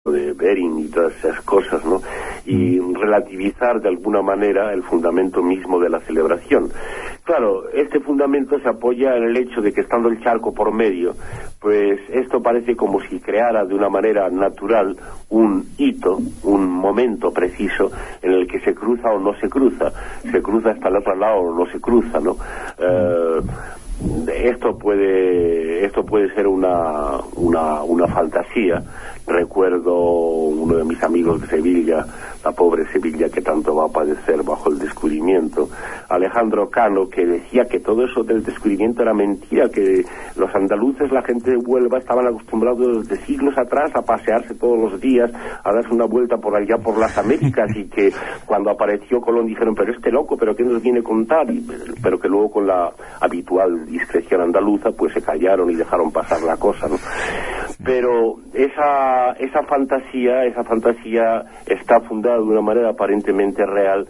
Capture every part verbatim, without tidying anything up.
de Bering y todas esas cosas, ¿no? Y relativizar de alguna manera el fundamento mismo de la celebración. Claro, este fundamento se apoya en el hecho de que estando el charco por medio, pues esto parece como si creara de una manera natural un hito, un momento preciso en el que se cruza o no se cruza, se cruza hasta el otro lado o no se cruza, ¿no? Eh, esto puede esto puede ser una una una fantasía. Recuerdo uno de mis amigos de Sevilla, la pobre Sevilla que tanto va a padecer bajo el descubrimiento, Alejandro Cano, que decía que todo eso del descubrimiento era mentira, que los andaluces, la gente de Huelva, estaban acostumbrados desde siglos atrás a pasearse todos los días, a darse una vuelta por allá por las Américas, y que cuando apareció Colón dijeron, pero este loco, pero ¿qué nos viene a contar? Y, pero que luego con la habitual discreción andaluza pues se callaron y dejaron pasar la cosa, ¿no? Pero esa esa fantasía, esa fantasía está fundada de una manera aparentemente real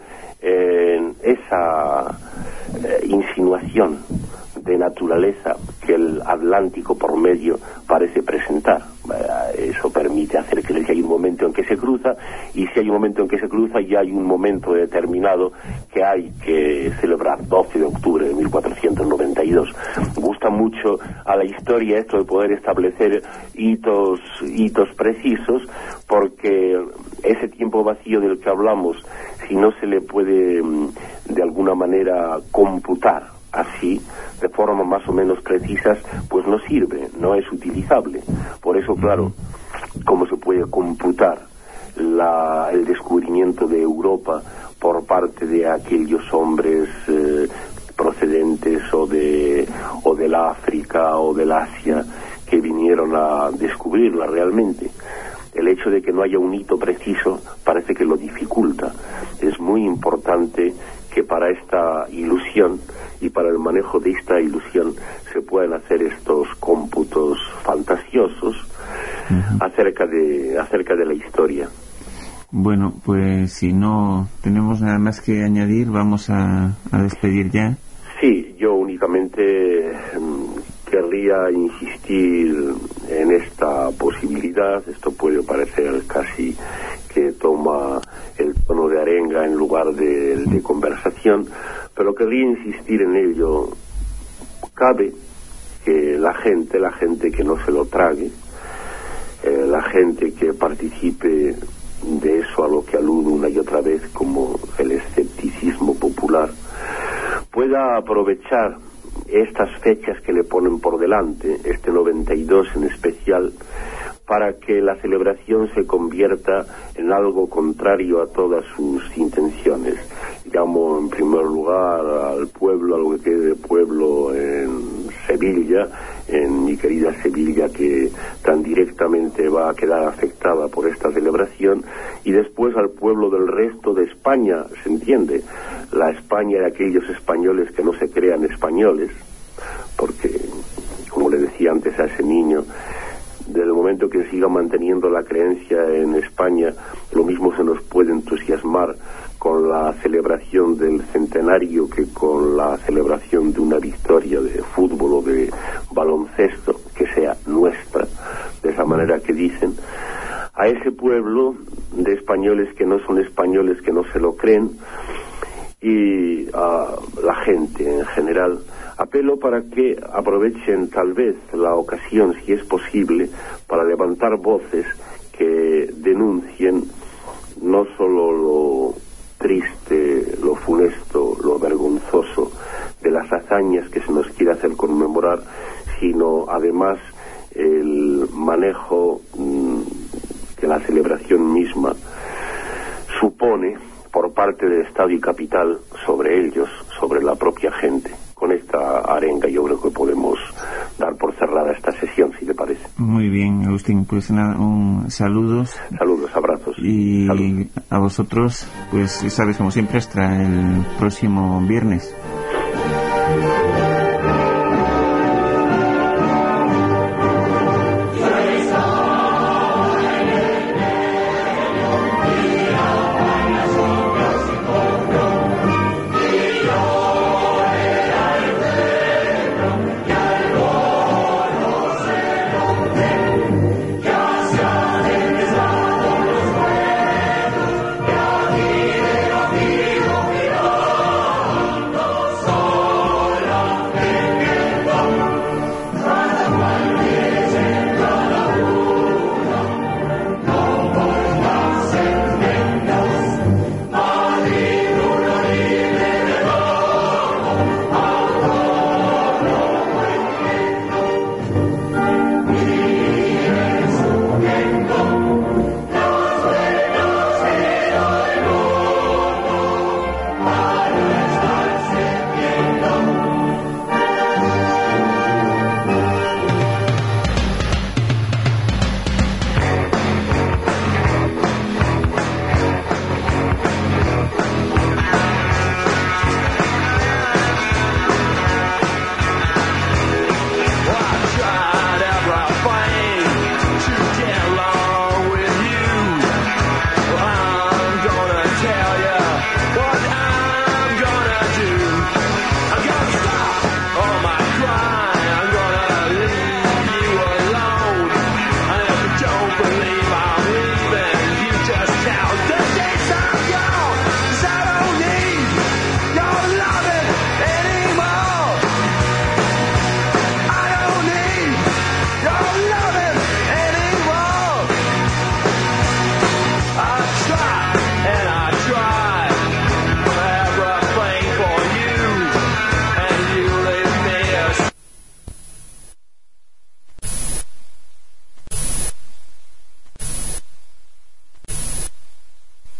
en esa eh, insinuación de naturaleza que el Atlántico por medio parece presentar. Eso permite hacer que hay un momento en que se cruza, y si hay un momento en que se cruza, ya hay un momento determinado que hay que celebrar, doce de octubre de mil cuatrocientos noventa y dos. Gusta mucho a la historia esto de poder establecer hitos, hitos precisos, porque ese tiempo vacío del que hablamos, si no se le puede de alguna manera computar así, de forma más o menos precisas, pues no sirve, no es utilizable. Por eso, claro, ¿cómo se puede computar la, el descubrimiento de Europa por parte de aquellos hombres eh, procedentes o de o del África o del Asia que vinieron a descubrirla realmente? El hecho de que no haya un hito preciso parece que lo dificulta. Es muy importante que para esta ilusión y para el manejo de esta ilusión se puedan hacer estos cómputos fantasiosos uh-huh. acerca de acerca de la historia. Bueno, pues si no tenemos nada más que añadir, vamos a, a despedir ya. Sí, yo únicamente querría insistir en esta posibilidad. Esto puede parecer casi que toma el tono de arenga en lugar de, de conversación, pero querría insistir en ello. Cabe que la gente, la gente que no se lo trague, eh, la gente que participe de eso a lo que aludo una y otra vez como el escepticismo popular, pueda aprovechar estas fechas que le ponen por delante, este noventa y dos en especial, para que la celebración se convierta en algo contrario a todas sus intenciones. Llamo en primer lugar al pueblo, a lo que quede de pueblo en Sevilla, en mi querida Sevilla, que tan directamente va a quedar afectada por esta celebración, y después al pueblo del resto de España, ¿se entiende? La España de aquellos españoles que no se crean españoles, porque, como le decía antes a ese niño, desde el momento que siga manteniendo la creencia en España, lo mismo se nos puede entusiasmar con la celebración del centenario que con la celebración de una victoria de fútbol o de baloncesto que sea nuestra, de esa manera que dicen. A ese pueblo de españoles que no son españoles, que no se lo creen, y a la gente en general, apelo para que aprovechen tal vez la ocasión, si es posible, para levantar voces que denuncien no solo lo triste, lo funesto, lo vergonzoso de las hazañas que se nos quiere hacer conmemorar, sino además el manejo mmm, que la celebración misma supone por parte del Estado y capital sobre ellos, sobre la propia gente. Con esta arenga yo creo que podemos dar por cerrada esta sesión, si te parece. Muy bien, Agustín, pues nada, un saludos. Saludos, abrazos. Y saludos. A vosotros, pues sabes, como siempre, hasta el próximo viernes.